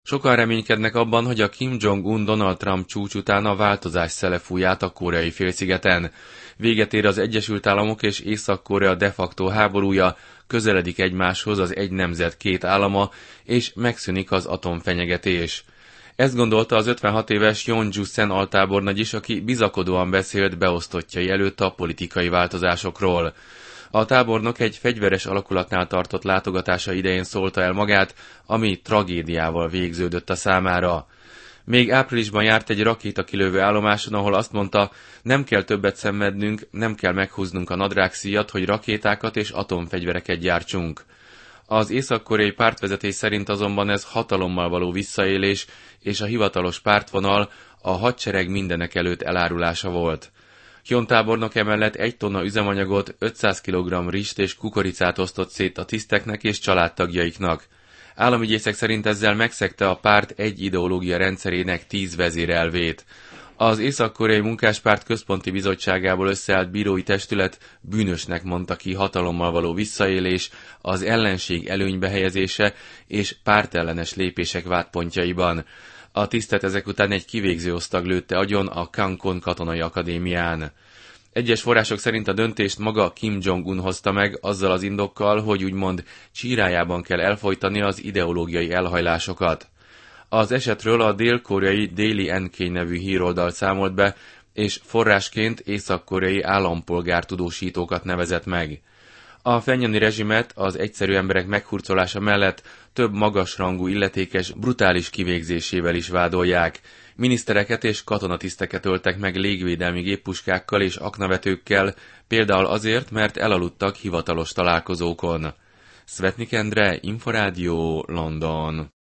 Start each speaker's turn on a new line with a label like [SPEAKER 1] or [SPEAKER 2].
[SPEAKER 1] Sokan reménykednek abban, hogy a Kim Jong-un Donald Trump csúcs után a változás szele fúj át a koreai félszigeten. Véget ér az Egyesült Államok és Észak-Korea de facto háborúja, közeledik egymáshoz az egy nemzet két állama, és megszűnik az atomfenyegetés. Ezt gondolta az 56 éves Yoon Ju-sen altábornagy is, aki bizakodóan beszélt beosztottjai előtt a politikai változásokról. A tábornok egy fegyveres alakulatnál tartott látogatása idején szólta el magát, ami tragédiával végződött a számára. Még áprilisban járt egy rakétakilövő állomáson, ahol azt mondta, nem kell többet szenvednünk, nem kell meghúznunk a nadrágszíjat, hogy rakétákat és atomfegyvereket gyártsunk. Az észak-koreai pártvezetés szerint azonban ez hatalommal való visszaélés, és a hivatalos pártvonal a hadsereg mindenekelőtt elárulása volt. Hyun tábornok emellett 1 tonna üzemanyagot, 500 kg rizst és kukoricát osztott szét a tiszteknek és családtagjaiknak. Államügyészek szerint ezzel megszegte a párt egy ideológia rendszerének 10 vezérelvét. Az Észak-koreai Munkáspárt központi bizottságából összeállt bírói testület bűnösnek mondta ki hatalommal való visszaélés, az ellenség előnybe helyezése és pártellenes lépések vádpontjaiban. A tisztet ezek után egy kivégző osztag lőtte agyon a Kangwon katonai akadémián. Egyes források szerint a döntést maga Kim Jong-un hozta meg azzal az indokkal, hogy úgymond csírájában kell elfojtani az ideológiai elhajlásokat. Az esetről a dél-koreai Daily NK nevű híroldal számolt be, és forrásként észak-koreai állampolgártudósítókat nevezett meg. A Phenjani rezsimet az egyszerű emberek meghurcolása mellett több magasrangú illetékes brutális kivégzésével is vádolják. Minisztereket és katonatiszteket öltek meg légvédelmi géppuskákkal és aknavetőkkel, például azért, mert elaludtak hivatalos találkozókon. Szvetnik Endre, Inforádió, London.